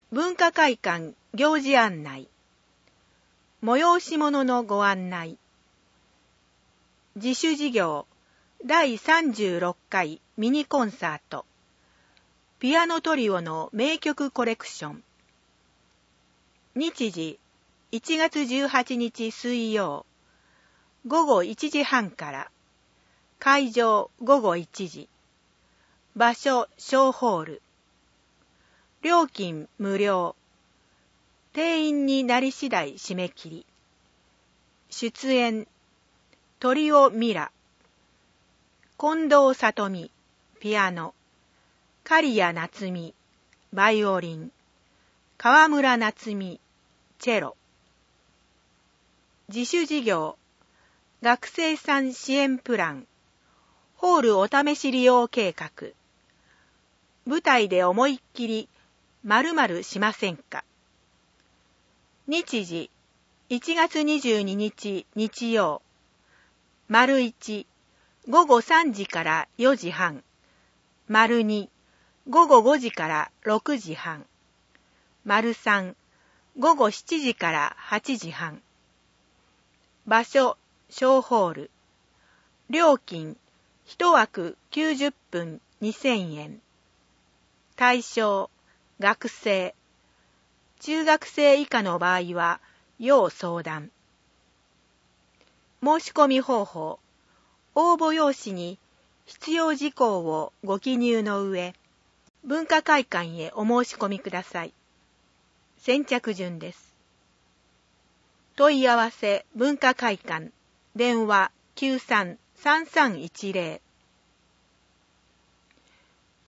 文化会館行事案内、催し物のご案内、自主事業第36回ミニコンサート、ピアノトリオの名曲コレクション。日時1月18日水曜、午後1時半から、会場午後1時、場所小ホール、料金無料、定員になり次第締め切り。出演、トリオミラ、近藤里美、ピアノ、刈谷夏美、バイオリン、川村夏美、チェロ。自主事業、学生さん支援プラン、ホールお試し利用計画、舞台で思いっきり〇〇しませんか。日時1月22日日曜、丸1、午後3時から4時半、丸2、午後5時から6時半、丸3、午後7時から8時半。場所、小ホール。料金、1枠90分2000円。対象、学生。中学生以下の場合は、要相談。申し込み方法。応募用紙に必要事項をご記入の上、文化会館へお申し込みください。先着順です。問い合わせ文化会館、電話 93-3310